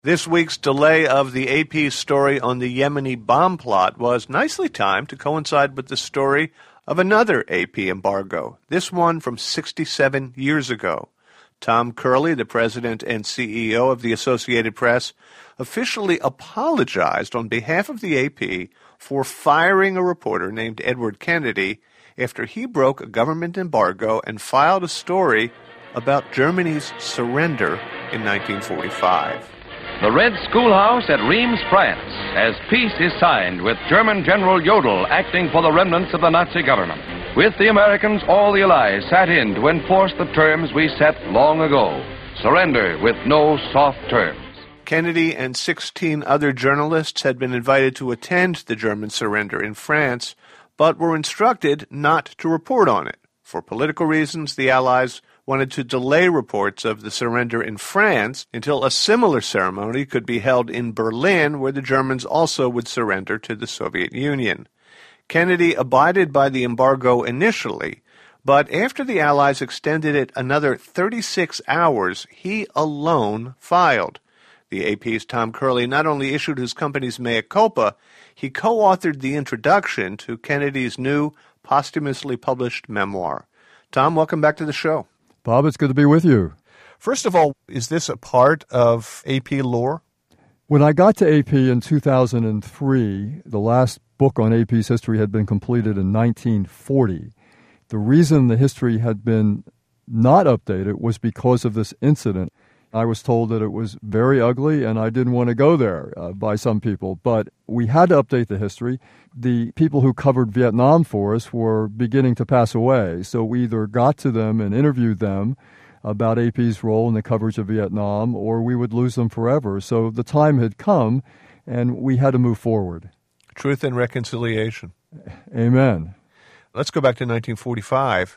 This week's delay of the AP story on the Yemeni bomb plot was nicely timed to coincide with the story of another AP embargo, this one from 67 years ago. Tom Curley, the president and CEO of the Associated Press, officially apologized on behalf of the AP for firing a reporter named Edward Kennedy after he broke a government embargo and filed a story about Germany's surrender in 1945. The Red Schoolhouse at Reims, France, as peace is signed with German General Jodl acting for the remnants of the Nazi government. With the Americans, all the Allies sat in to enforce the terms we set long ago. Surrender with no soft terms. Kennedy and 16 other journalists had been invited to attend the German surrender in France, but were instructed not to report on it. For political reasons, the Allies wanted to delay reports of the surrender in France until a similar ceremony could be held in Berlin, where the Germans also would surrender to the Soviet Union. Kennedy abided by the embargo initially, but after the Allies extended it another 36 hours, he alone filed. The AP's Tom Curley not only issued his company's mea culpa, he co-authored the introduction to Kennedy's new posthumously published memoir. Tom, welcome back to the show. Bob, it's good to be with you. First of all, is this a part of AP lore? When I got to AP in 2003, the last book on AP's history had been completed in 1940. The reason the history had been not updated was because of this incident. I was told that it was very ugly and I didn't want to go there by some people, but we had to update the history. The people who covered Vietnam for us were beginning to pass away, so we either got to them and interviewed them about AP's role in the coverage of Vietnam, or we would lose them forever. So the time had come and we had to move forward. Truth and reconciliation. Amen. Let's go back to 1945.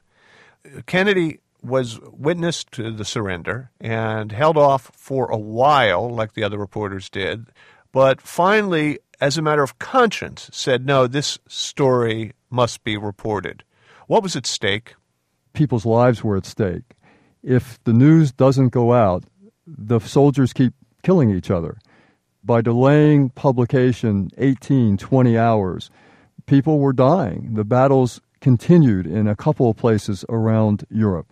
Kennedy was witness to the surrender and held off for a while, like the other reporters did, but finally, as a matter of conscience, said, no, this story must be reported. What was at stake? People's lives were at stake. If the news doesn't go out, the soldiers keep killing each other. By delaying publication 18, 20 hours, people were dying. The battles continued in a couple of places around Europe.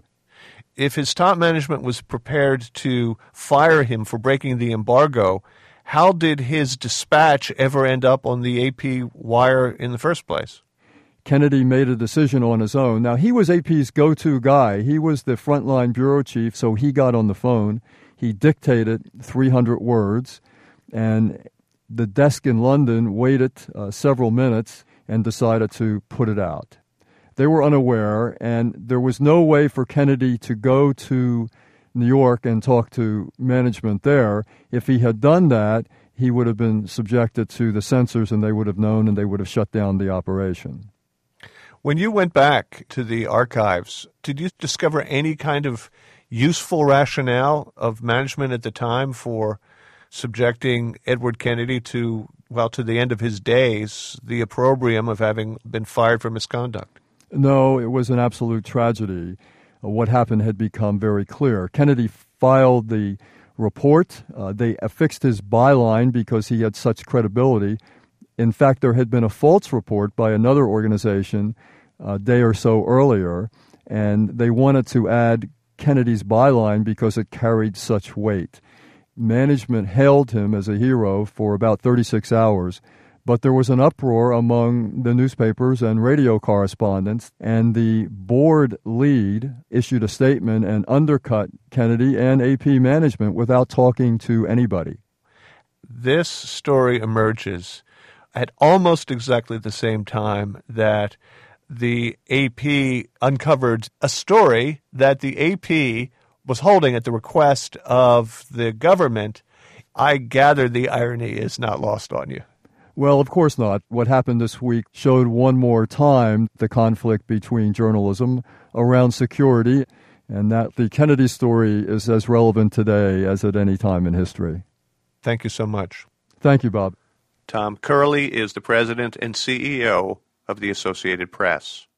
If his top management was prepared to fire him for breaking the embargo, how did his dispatch ever end up on the AP wire in the first place? Kennedy made a decision on his own. Now, he was AP's go-to guy. He was the frontline bureau chief, so he got on the phone. He dictated 300 words, and the desk in London waited several minutes and decided to put it out. They were unaware, and there was no way for Kennedy to go to New York and talk to management there. If he had done that, he would have been subjected to the censors, and they would have known, and they would have shut down the operation. When you went back to the archives, did you discover any kind of useful rationale of management at the time for subjecting Edward Kennedy to, well, to the end of his days, the opprobrium of having been fired for misconduct? No, it was an absolute tragedy. What happened had become very clear. Kennedy filed the report. They affixed his byline because he had such credibility. In fact, there had been a false report by another organization a day or so earlier, and they wanted to add Kennedy's byline because it carried such weight. Management hailed him as a hero for about 36 hours, but there was an uproar among the newspapers and radio correspondents, and the board lead issued a statement and undercut Kennedy and AP management without talking to anybody. This story emerges at almost exactly the same time that the AP uncovered a story that the AP was holding at the request of the government. I gather the irony is not lost on you. Well, of course not. What happened this week showed one more time the conflict between journalism around security, and that the Kennedy story is as relevant today as at any time in history. Thank you so much. Thank you, Bob. Tom Curley is the president and CEO of the Associated Press.